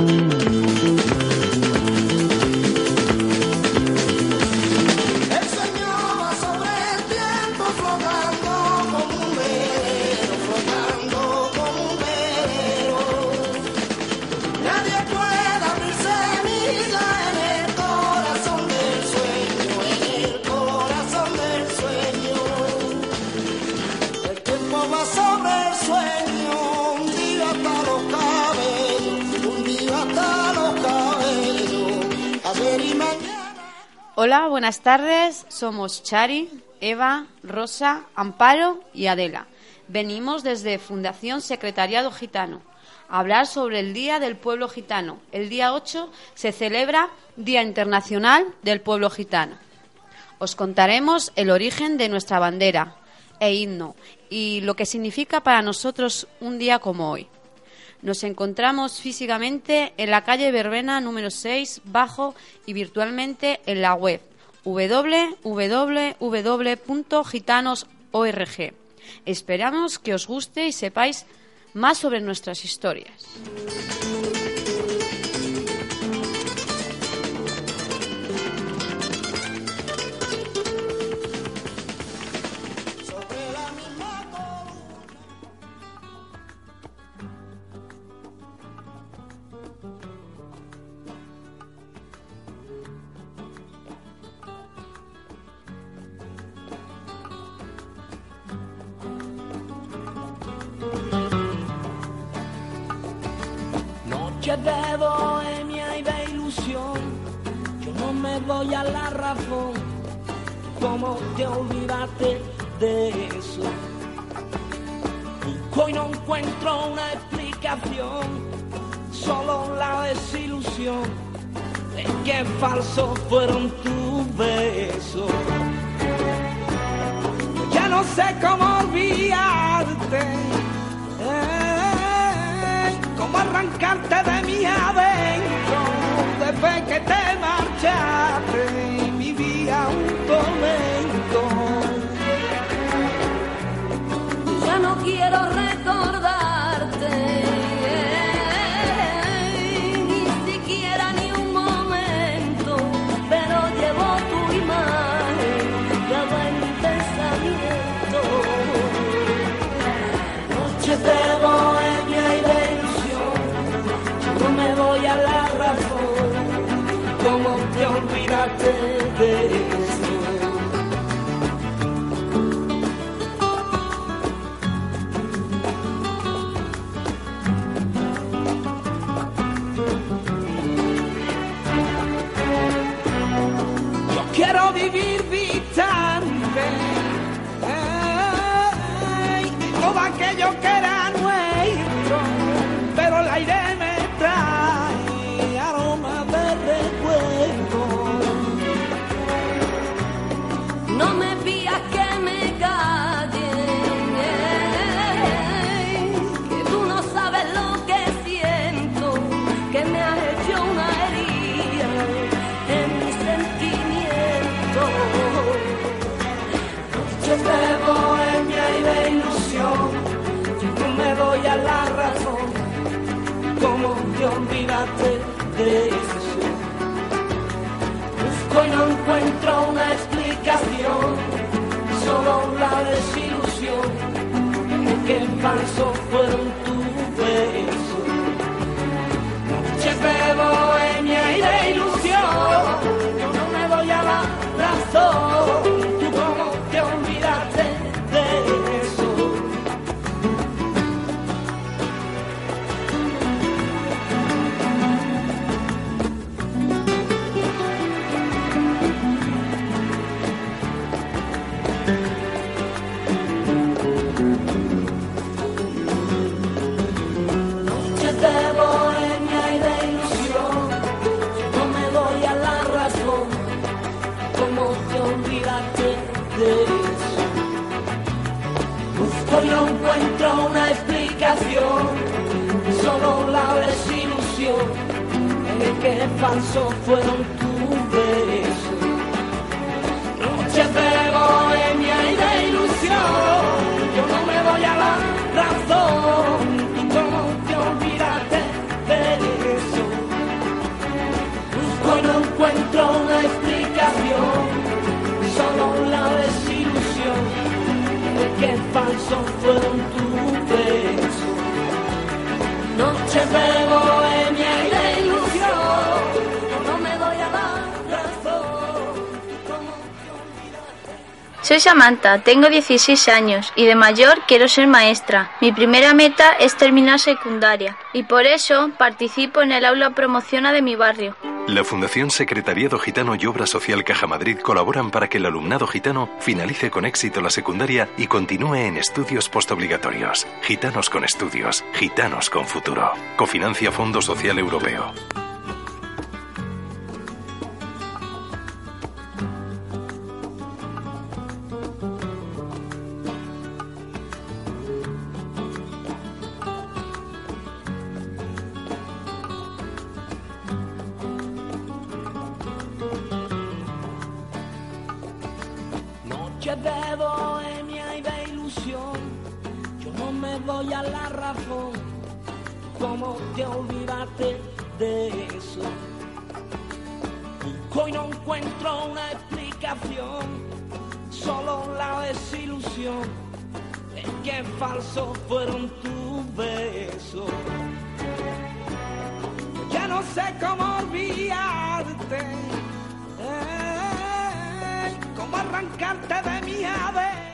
Hola, buenas tardes. Somos Chari, Eva, Rosa, Amparo y Adela. Venimos desde Fundación Secretariado Gitano a hablar sobre el Día del Pueblo Gitano. El día 8 se celebra Día Internacional del Pueblo Gitano. Os contaremos el origen de nuestra bandera e himno y lo que significa para nosotros un día como hoy. Nos encontramos físicamente en la calle Verbena número 6, Bajo, y virtualmente en la web www.gitanos.org. Esperamos que os guste y sepáis más sobre nuestras historias. Noche de bohemia y de ilusión, yo no me doy a la razón. ¿Cómo te olvidaste de eso? Hoy no encuentro una explicación, solo la desilusión de que falsos fueron tus besos. Ya no sé cómo olvidarte, cómo arrancarte de mi adentro. Desde que te marchaste vivía un tormento. Ya no quiero recordarte, ni siquiera ni un momento, pero llevo tu imagen grabada en mi pensamiento. Noches de bohemia y de ilusión, no me doy a la razón. ¿Cómo te olvidaste de eso? Yo quiero vivir distante de todo aquello que era nuestro, pero el aire me trae aroma de recuerdo. No me pidas que me calle, que tú no sabes lo que siento, que me has hecho una herida en mi sentimiento. Noches de bohemia y de ilusión, yo no me doy a la razón. ¿Cómo te olvidaste de eso? Busco y no encuentro una explicación, solo la desilusión de que falsos fueron tus besos. Noches de bohemia y de ilusión, yo no me doy a la razón. ¿Tú cómo te olvidaste de eso? Noches de bohemia y de ilusión, yo no me doy a la razón. ¿Cómo te olvidaste de eso? Busco y no encuentro una explicación, solo la desilusión de que falsos fueron tus besos. Noches de bohemia y de ilusión, yo no me doy a la razón. ¿Y cómo te olvidaste de eso? fueron tu beso. Noches de bohemia y de ilusión, yo no me doy a la razón. ¿Cómo te olvidaste? Soy Samantha, tengo 16 años y de mayor quiero ser maestra. Mi primera meta es terminar secundaria y por eso participo en el aula promociona de mi barrio. La Fundación Secretariado Gitano y Obra Social Caja Madrid colaboran para que el alumnado gitano finalice con éxito la secundaria y continúe en estudios postobligatorios. Gitanos con estudios, gitanos con futuro. Cofinancia Fondo Social Europeo. Noches de bohemia y de ilusión, yo no me doy a la razón. ¿Cómo te olvidaste de eso? Busco y no encuentro una explicación, solo la desilusión es que falsos fueron tus besos. Ya no sé cómo olvidarte, cómo arrancarte de mi ADN.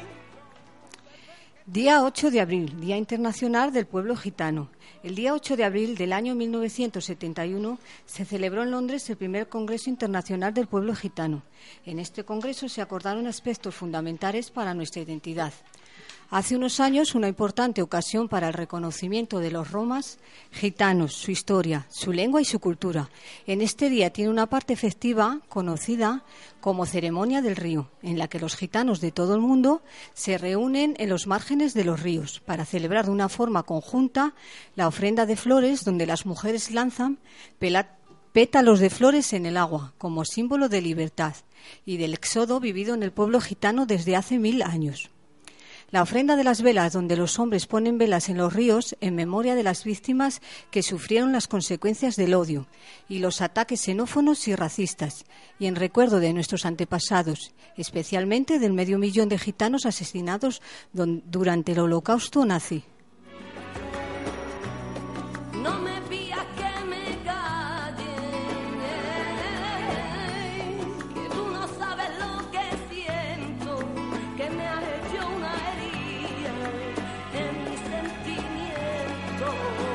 Día 8 de abril, Día Internacional del Pueblo Gitano. El día 8 de abril del año 1971 se celebró en Londres el primer Congreso Internacional del Pueblo Gitano. En este congreso se acordaron aspectos fundamentales para nuestra identidad. Hace unos años, una importante ocasión para el reconocimiento de los romas gitanos, su historia, su lengua y su cultura. En este día tiene una parte festiva conocida como Ceremonia del Río, en la que los gitanos de todo el mundo se reúnen en los márgenes de los ríos para celebrar de una forma conjunta la ofrenda de flores, donde las mujeres lanzan pétalos de flores en el agua como símbolo de libertad y del éxodo vivido en el pueblo gitano desde hace 1000 años. La ofrenda de las velas, donde los hombres ponen velas en los ríos en memoria de las víctimas que sufrieron las consecuencias del odio y los ataques xenófobos y racistas, y en recuerdo de nuestros antepasados, especialmente del 500.000 de gitanos asesinados durante el Holocausto nazi. No me pidas que me calle, que tú no sabes lo que siento, que me has hecho una herida en mis sentimientos.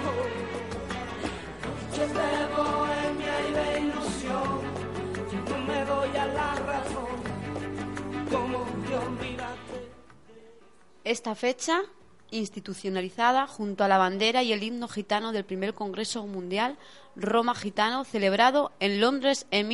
Noches de bohemia y de ilusión, yo no me doy a la razón. ¿Cómo te olvidaste? Esta fecha, institucionalizada junto a la bandera y el himno gitano del primer Congreso Mundial Roma Gitano, celebrado en Londres en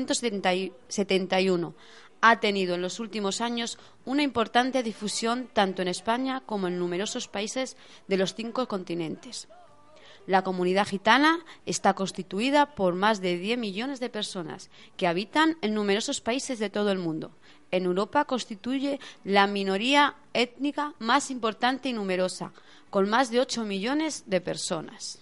1971, ha tenido en los últimos años una importante difusión tanto en España como en numerosos países de los 5 continentes. La comunidad gitana está constituida por más de 10 millones de personas que habitan en numerosos países de todo el mundo. En Europa constituye la minoría étnica más importante y numerosa, con más de 8 millones de personas.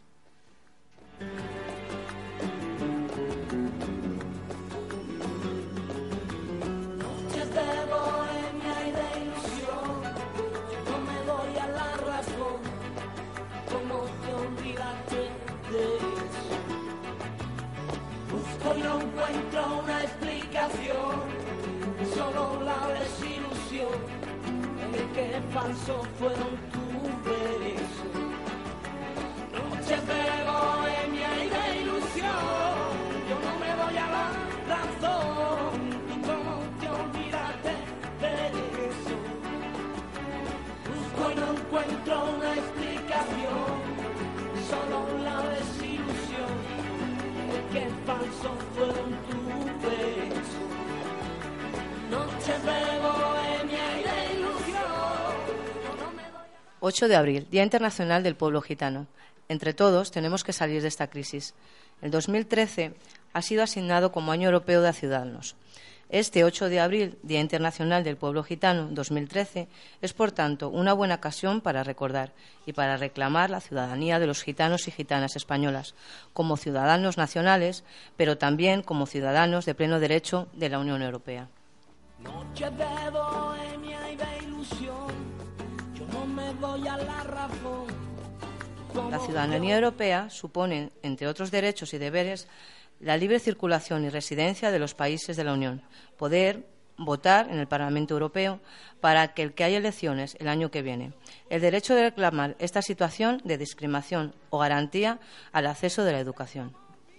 Noches de bohemia y de ilusión, yo no me doy a la razón. ¿Cómo te olvidaste de eso? Busco y no encuentro una explicación, solo la desilusión de que falsos fueron tus besos. Noches de bohemia y de ilusión, yo no me doy a la razón. ¿Y cómo te olvidaste de eso? Busco y no encuentro una explicación, solo la desilusión de que falsos fueron tus besos. Noches de bohemia y de ilusión, yo no me doy a... 8 de abril, Día Internacional del Pueblo Gitano. Entre todos tenemos que salir de esta crisis. El 2013 ha sido asignado como Año Europeo de Ciudadanos. Este 8 de abril, Día Internacional del Pueblo Gitano 2013, es por tanto una buena ocasión para recordar y para reclamar la ciudadanía de los gitanos y gitanas españolas como ciudadanos nacionales, pero también como ciudadanos de pleno derecho de la Unión Europea. Noches de bohemia y de ilusión, yo no me doy a la razón. La ciudadanía europea supone, entre otros derechos y deberes, la libre circulación y residencia de los países de la Unión, poder votar en el Parlamento Europeo para que haya elecciones el año que viene, el derecho de reclamar esta situación de discriminación o garantía al acceso de la educación.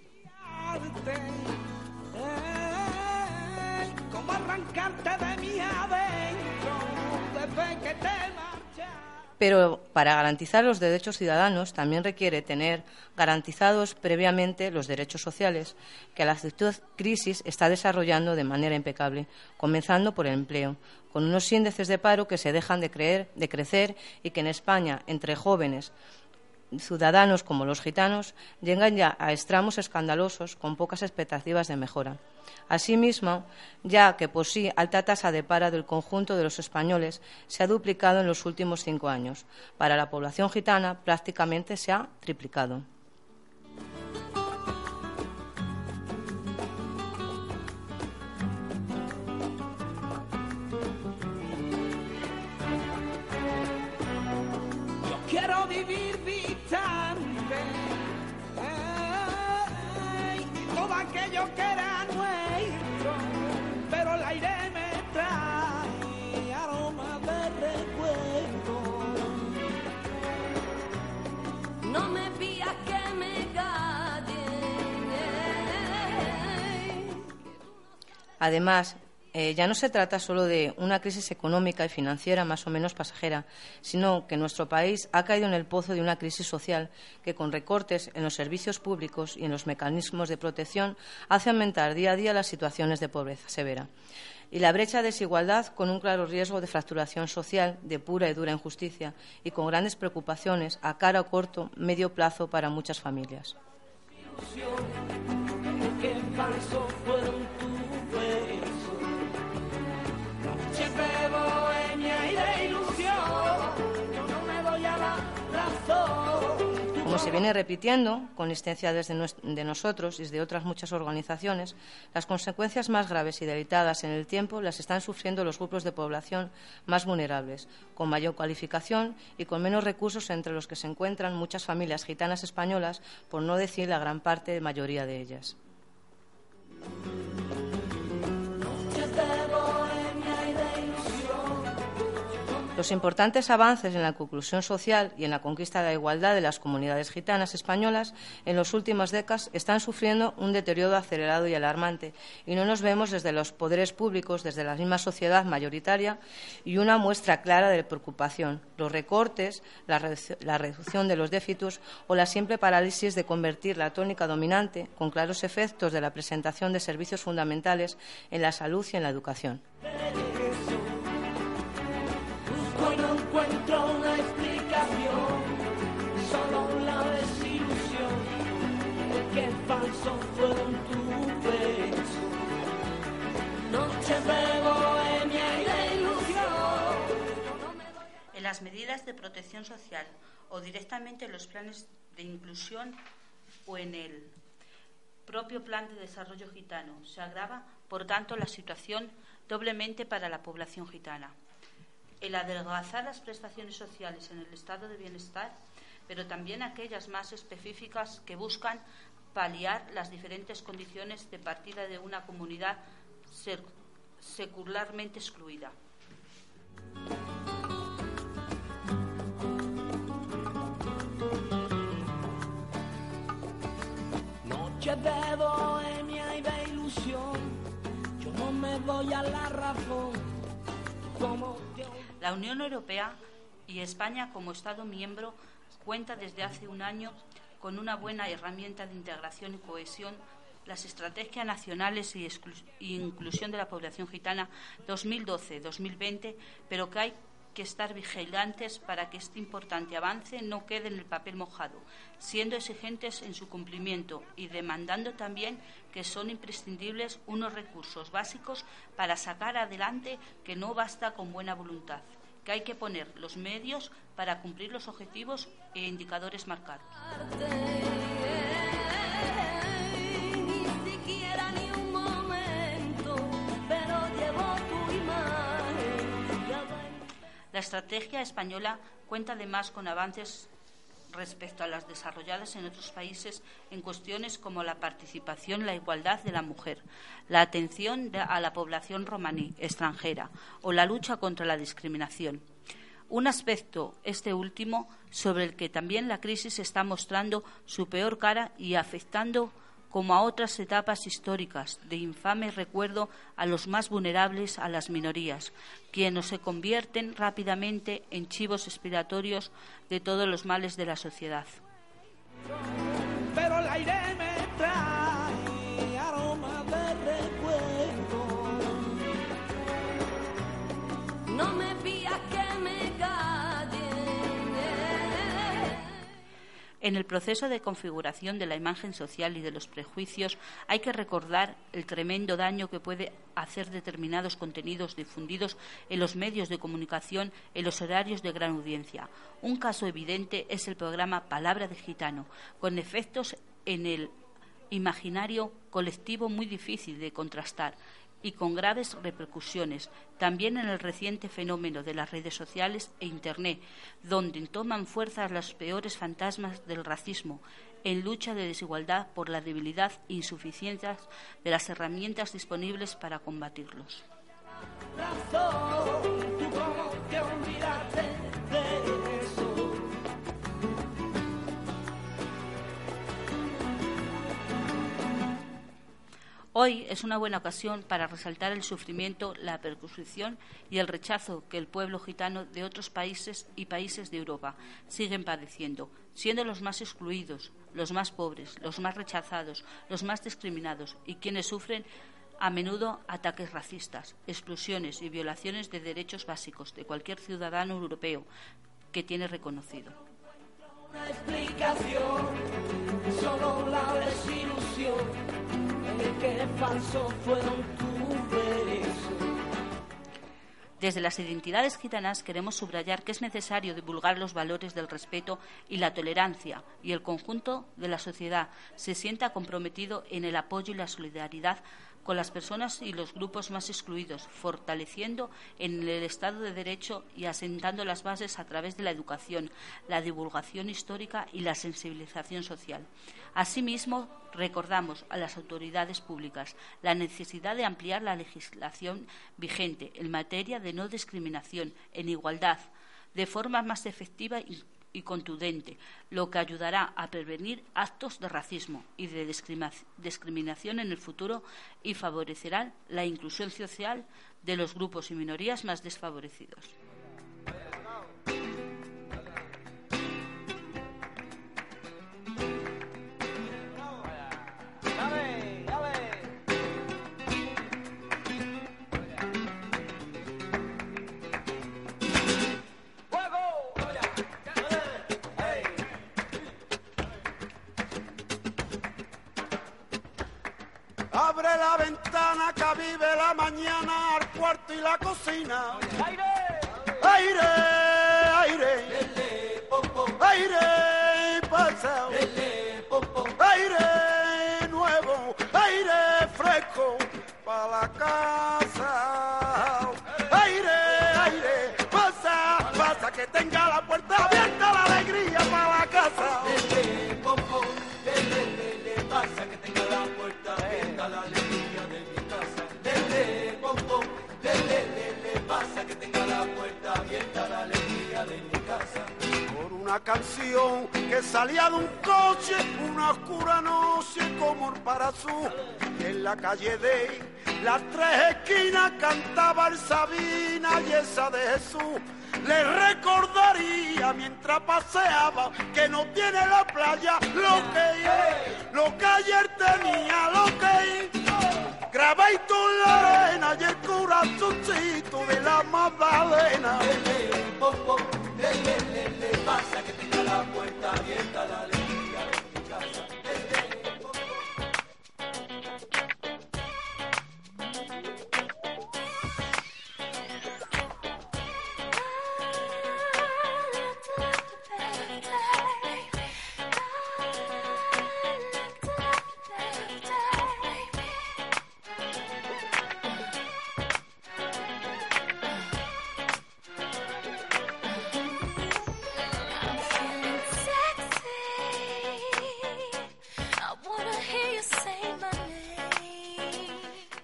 Como arrancarte de mi adentro desde que te marchas. Pero para garantizar los derechos ciudadanos también requiere tener garantizados previamente los derechos sociales que la actual crisis está desarrollando de manera impecable, comenzando por el empleo, con unos índices de paro que se dejan de crecer y que en España, entre jóvenes ciudadanos como los gitanos, llegan ya a extremos escandalosos con pocas expectativas de mejora. Asimismo, ya que por sí alta tasa de paro del conjunto de los españoles se ha duplicado en los últimos 5 años, para la población gitana prácticamente se ha triplicado. Yo quiero vivir distante, todo aquello que era nuestro, pero el aire me trae aroma de recuerdo. No me pidas que me calle. Además, ya no se trata solo de una crisis económica y financiera más o menos pasajera, sino que nuestro país ha caído en el pozo de una crisis social que, con recortes en los servicios públicos y en los mecanismos de protección, hace aumentar día a día las situaciones de pobreza severa. Y la brecha de desigualdad, con un claro riesgo de fracturación social, de pura y dura injusticia y con grandes preocupaciones a cara o corto, medio plazo para muchas familias. Qué falso fueron tus besos, noches de bohemia y de ilusión. Yo no me doy a la razón. Como se viene repitiendo, con insistencia de nosotros y de otras muchas organizaciones, las consecuencias más graves y delicadas en el tiempo las están sufriendo los grupos de población más vulnerables, con mayor cualificación y con menos recursos, entre los que se encuentran muchas familias gitanas españolas, por no decir la gran mayoría de ellas. Los importantes avances en la inclusión social y en la conquista de la igualdad de las comunidades gitanas españolas en las últimas décadas están sufriendo un deterioro acelerado y alarmante, y no nos vemos desde los poderes públicos, desde la misma sociedad mayoritaria, y una muestra clara de preocupación: los recortes, la reducción de los déficits o la simple parálisis de convertir la tónica dominante, con claros efectos de la presentación de servicios fundamentales en la salud y en la educación. Hoy no encuentro una explicación, solo la desilusión de que falso fueron tus besos, noches de bohemia y de ilusión. En las medidas de protección social o directamente en los planes de inclusión o en el propio plan de desarrollo gitano se agrava, por tanto, la situación doblemente para la población gitana. El adelgazar las prestaciones sociales en el estado de bienestar, pero también aquellas más específicas que buscan paliar las diferentes condiciones de partida de una comunidad secularmente excluida. Noches de bohemia y de ilusión, yo no me doy a la razón. La Unión Europea y España, como Estado miembro, cuenta desde hace un año con una buena herramienta de integración y cohesión, las Estrategias Nacionales y Inclusión de la Población Gitana 2012-2020, pero que hay que estar vigilantes para que este importante avance no quede en el papel mojado, siendo exigentes en su cumplimiento y demandando también que son imprescindibles unos recursos básicos para sacar adelante, que no basta con buena voluntad, que hay que poner los medios para cumplir los objetivos e indicadores marcados. Ni siquiera ni un momento, pero llevo tu imagen. La La estrategia española cuenta además con avances respecto a las desarrolladas en otros países en cuestiones como la participación, la igualdad de la mujer, la atención a la población romaní extranjera o la lucha contra la discriminación. Un aspecto, este último, sobre el que también la crisis está mostrando su peor cara y afectando, como a otras etapas históricas, de infame recuerdo a los más vulnerables, a las minorías, quienes se convierten rápidamente en chivos expiatorios de todos los males de la sociedad. Pero el aire me trae aroma de recuerdo. No me pidas que me calle. En el proceso de configuración de la imagen social y de los prejuicios hay que recordar el tremendo daño que puede hacer determinados contenidos difundidos en los medios de comunicación en los horarios de gran audiencia. Un caso evidente es el programa Palabra de Gitano, con efectos en el imaginario colectivo muy difícil de contrastar y con graves repercusiones, también en el reciente fenómeno de las redes sociales e Internet, donde toman fuerza los peores fantasmas del racismo, en lucha de desigualdad por la debilidad e insuficiencia de las herramientas disponibles para combatirlos. Tú como te olvidaste de eso. Hoy es una buena ocasión para resaltar el sufrimiento, la persecución y el rechazo que el pueblo gitano de otros países y países de Europa siguen padeciendo, siendo los más excluidos, los más pobres, los más rechazados, los más discriminados y quienes sufren a menudo ataques racistas, exclusiones y violaciones de derechos básicos de cualquier ciudadano europeo que tiene reconocido. Una explicación, solo la desilusión. Que falso fueron tus besos. Desde las identidades gitanas queremos subrayar que es necesario divulgar los valores del respeto y la tolerancia, y el conjunto de la sociedad se sienta comprometido en el apoyo y la solidaridad con las personas y los grupos más excluidos, fortaleciendo en el Estado de Derecho y asentando las bases a través de la educación, la divulgación histórica y la sensibilización social. Asimismo, recordamos a las autoridades públicas la necesidad de ampliar la legislación vigente en materia de no discriminación, en igualdad, de forma más efectiva y contundente, lo que ayudará a prevenir actos de racismo y de discriminación en el futuro y favorecerá la inclusión social de los grupos y minorías más desfavorecidos. Abre la ventana que vive la mañana al cuarto y la cocina. ¡Aire! ¡Aire! ¡Aire! ¡Aire! ¡Pasado! ¡Aire nuevo! ¡Aire fresco! ¡Para la casa! ¡Aire! ¡Aire! ¡Pasa! ¡Pasa! Que tenga la puerta abierta, la alegría para la casa. Pasa que tenga la puerta abierta, la alegría de mi casa. Pasa que tenga la puerta abierta, la alegría de mi casa. Por una canción que salía de un coche, una oscura noche como el Parazú. En la calle de las tres esquinas cantaba el Sabina y esa de Jesús. Le recordaría mientras paseaba que no tiene la playa lo que ayer tenía, lo que grabadito en la arena y el corazoncito de la Magdalena. Pasa que tenga la puerta abierta, la alegría de mi casa.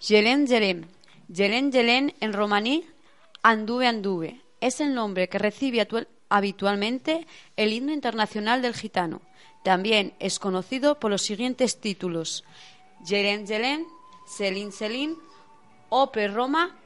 Yelén Yelén. Yelén Yelén en romaní, Anduve Anduve. Es el nombre que recibe habitualmente el himno internacional del gitano. También es conocido por los siguientes títulos: Yelén Yelén, Selín Selín, Ope Roma.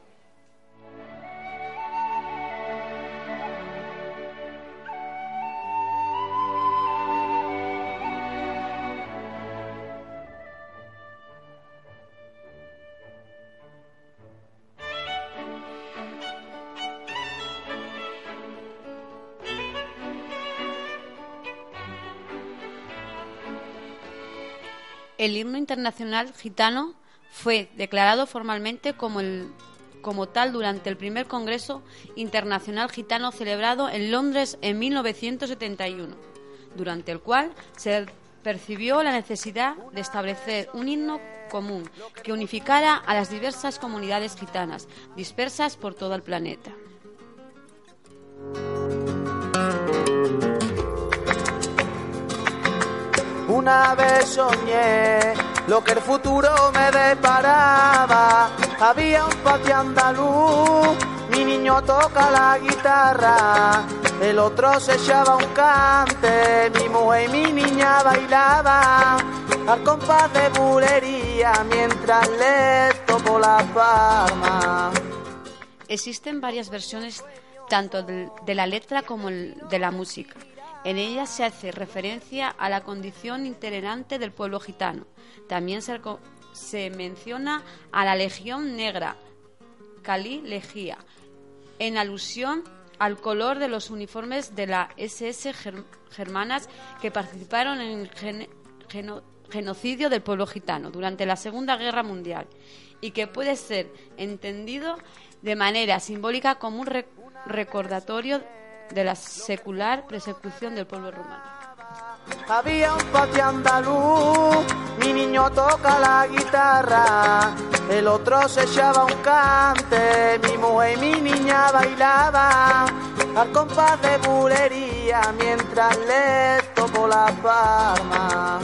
El himno internacional gitano fue declarado formalmente como tal durante el primer Congreso Internacional Gitano celebrado en Londres en 1971, durante el cual se percibió la necesidad de establecer un himno común que unificara a las diversas comunidades gitanas dispersas por todo el planeta. Una vez soñé lo que el futuro me deparaba. Había un patio andaluz, mi niño toca la guitarra, el otro se echaba un cante, mi mujer y mi niña bailaban al compás de bulería mientras le toco la palma. Existen varias versiones tanto de la letra como de la música. En ella se hace referencia a la condición itinerante del pueblo gitano. También se menciona a la Legión Negra, Cali Legía, en alusión al color de los uniformes de la SS germanas que participaron en el genocidio del pueblo gitano durante la Segunda Guerra Mundial, y que puede ser entendido de manera simbólica como un recordatorio de la secular persecución del pueblo romano. Había un patio andaluz, mi niño toca la guitarra, el otro se echaba un cante, mi mujer y mi niña bailaban al compás de bulería mientras le toco la palma.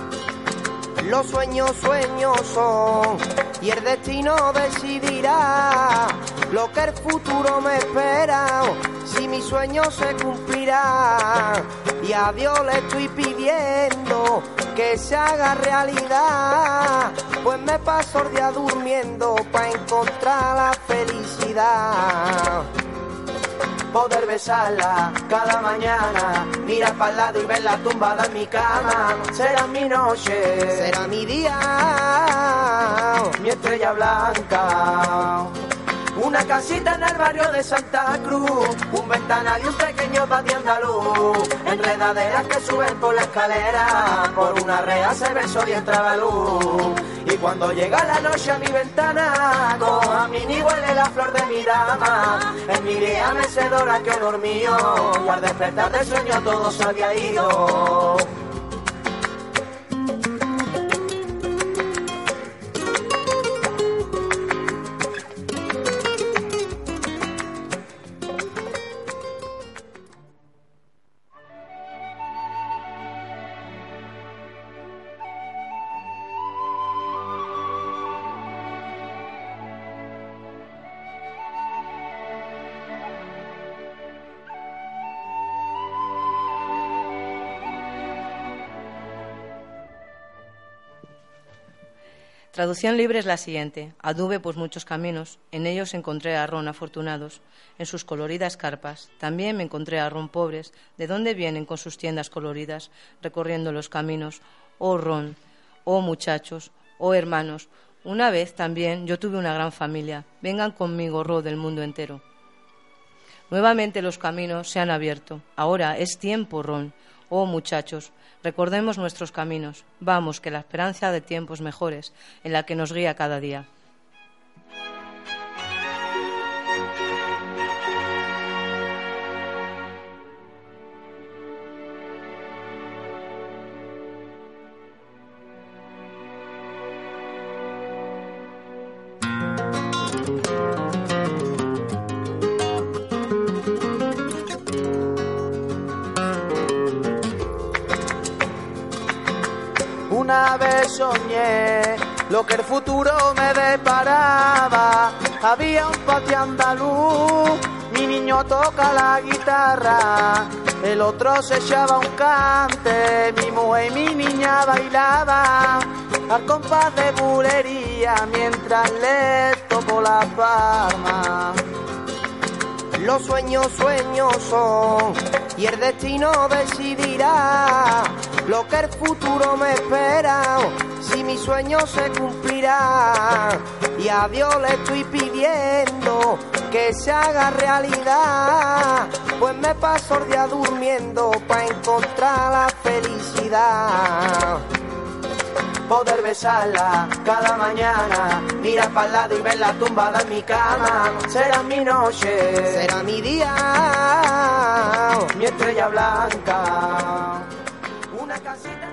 Los sueños son y el destino decidirá lo que el futuro me espera, si mi sueño se cumplirá. Y a Dios le estoy pidiendo que se haga realidad, pues me paso el día durmiendo para encontrar la felicidad. Poder besarla cada mañana, mirar para el lado y verla tumbada en mi cama. Será mi noche, será mi día, mi estrella blanca. Una casita en el barrio de Santa Cruz, un ventanal y un pequeño patio andaluz, enredaderas que suben por la escalera, por una rea se ve el sol y entraba luz. Y cuando llega la noche a mi ventana, cojo a mí ni huele la flor de mi dama. En mi día mecedora que dormío, y al despertar del sueño todo se había ido. Traducción libre es la siguiente. Anduve pues muchos caminos, en ellos encontré a ron afortunados, en sus coloridas carpas. También me encontré a ron pobres, de dónde vienen con sus tiendas coloridas, recorriendo los caminos. Oh ron, oh muchachos, oh hermanos, una vez también yo tuve una gran familia. Vengan conmigo, ro del mundo entero. Nuevamente los caminos se han abierto. Ahora es tiempo, ron. Oh muchachos, recordemos nuestros caminos. Vamos, que la esperanza de tiempos mejores, en la que nos guía cada día. Una vez soñé lo que el futuro me deparaba. Había un patio andaluz, mi niño toca la guitarra, el otro se echaba un cante, mi mujer y mi niña bailaba al compás de bulería mientras le toco la palma. Los sueños, sueños son, y el destino decidirá lo que el futuro me espera, si mi sueño se cumplirá. Y a Dios le estoy pidiendo que se haga realidad, pues me paso el día durmiendo para encontrar la felicidad. Poder besarla cada mañana, mirar para el lado y verla tumbada en mi cama. Será mi noche, será mi día, mi estrella blanca. Una casita.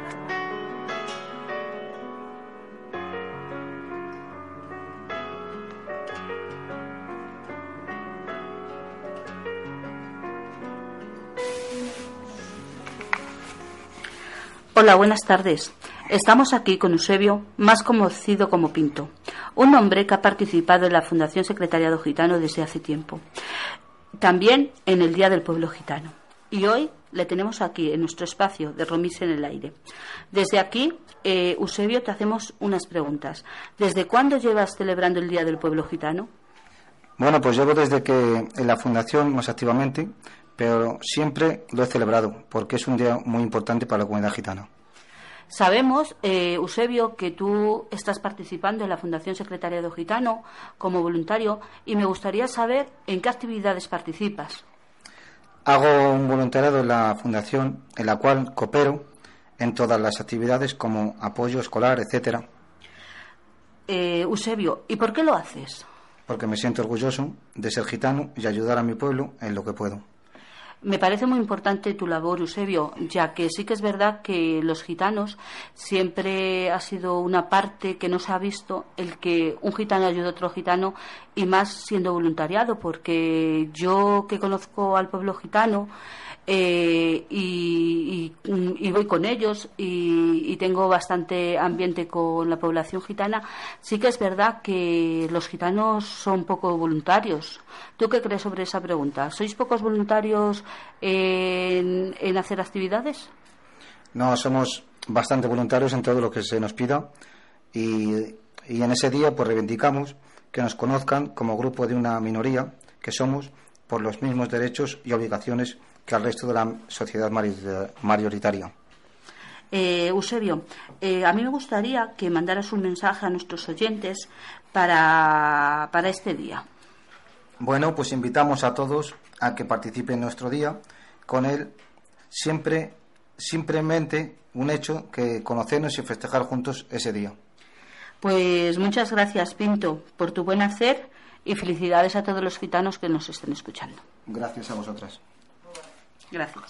Hola, buenas tardes. Estamos aquí con Eusebio, más conocido como Pinto, un hombre que ha participado en la Fundación Secretariado Gitano desde hace tiempo, también en el Día del Pueblo Gitano. Y hoy le tenemos aquí en nuestro espacio de Romis en el Aire. Desde aquí, Eusebio, te hacemos unas preguntas. ¿Desde cuándo llevas celebrando el Día del Pueblo Gitano? Bueno, pues llevo desde que en la Fundación, más activamente, pero siempre lo he celebrado, porque es un día muy importante para la comunidad gitana. Sabemos, Eusebio, que tú estás participando en la Fundación Secretariado Gitano como voluntario y me gustaría saber en qué actividades participas. Hago un voluntariado en la Fundación, en la cual coopero en todas las actividades como apoyo escolar, etcétera. Eusebio, ¿y por qué lo haces? Porque me siento orgulloso de ser gitano y ayudar a mi pueblo en lo que puedo. Me parece muy importante tu labor, Eusebio, ya que sí que es verdad que los gitanos siempre ha sido una parte que no se ha visto el que un gitano ayude a otro gitano, y más siendo voluntariado, porque yo que conozco al pueblo gitano y voy con ellos y tengo bastante ambiente con la población gitana, sí que es verdad que los gitanos son poco voluntarios. ¿Tú qué crees sobre esa pregunta? ¿Sois pocos voluntarios en hacer actividades? No, somos bastante voluntarios en todo lo que se nos pida y en ese día pues reivindicamos que nos conozcan como grupo de una minoría que somos por los mismos derechos y obligaciones que al resto de la sociedad mayoritaria. Eusebio, a mí me gustaría que mandaras un mensaje a nuestros oyentes para este día. Bueno, pues invitamos a todos a que participen en nuestro día, con él simplemente un hecho que conocernos y festejar juntos ese día. Pues muchas gracias, Pinto, por tu buen hacer y felicidades a todos los gitanos que nos estén escuchando. Gracias a vosotras. Gracias.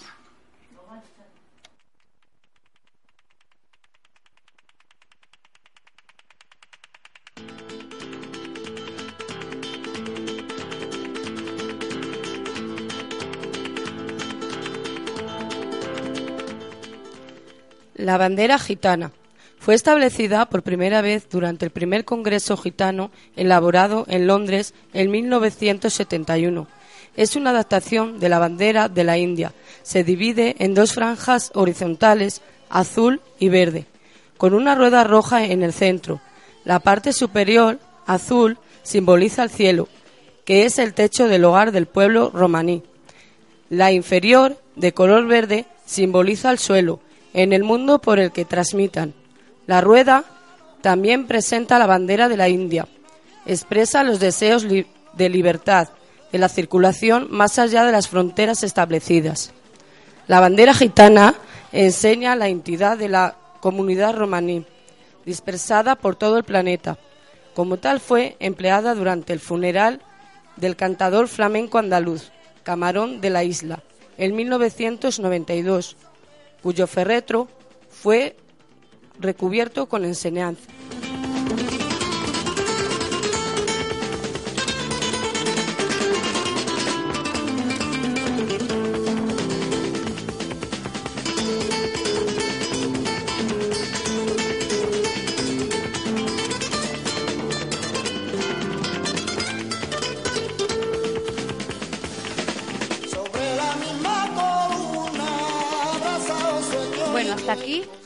La bandera gitana fue establecida por primera vez durante el primer Congreso Gitano elaborado en Londres en 1971. Es una adaptación de la bandera de la India. Se divide en dos franjas horizontales, azul y verde, con una rueda roja en el centro. La parte superior, azul, simboliza el cielo, que es el techo del hogar del pueblo romaní. La inferior, de color verde, simboliza el suelo, en el mundo por el que transmitan. La rueda también presenta la bandera de la India. Expresa los deseos de libertad, de la circulación más allá de las fronteras establecidas. La bandera gitana enseña la entidad de la comunidad romaní, dispersada por todo el planeta. Como tal fue empleada durante el funeral del cantador flamenco andaluz, Camarón de la Isla, en 1992, cuyo féretro fue recubierto con enseñanza.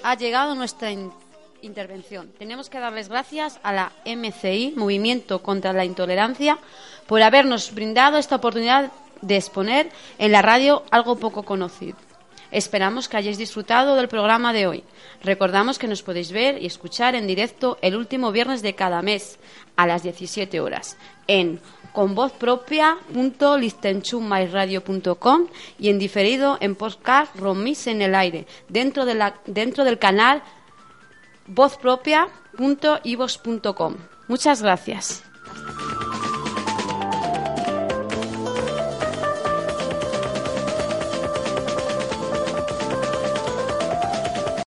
ha llegado nuestra intervención. Tenemos que darles gracias a la MCI, Movimiento contra la Intolerancia, por habernos brindado esta oportunidad de exponer en la radio algo poco conocido. Esperamos que hayáis disfrutado del programa de hoy. Recordamos que nos podéis ver y escuchar en directo el último viernes de cada mes a las 17 horas en convozpropia.listenchumyradio.com y en diferido en podcast Romis en el aire dentro del canal vozpropia.ivos.com. Muchas gracias.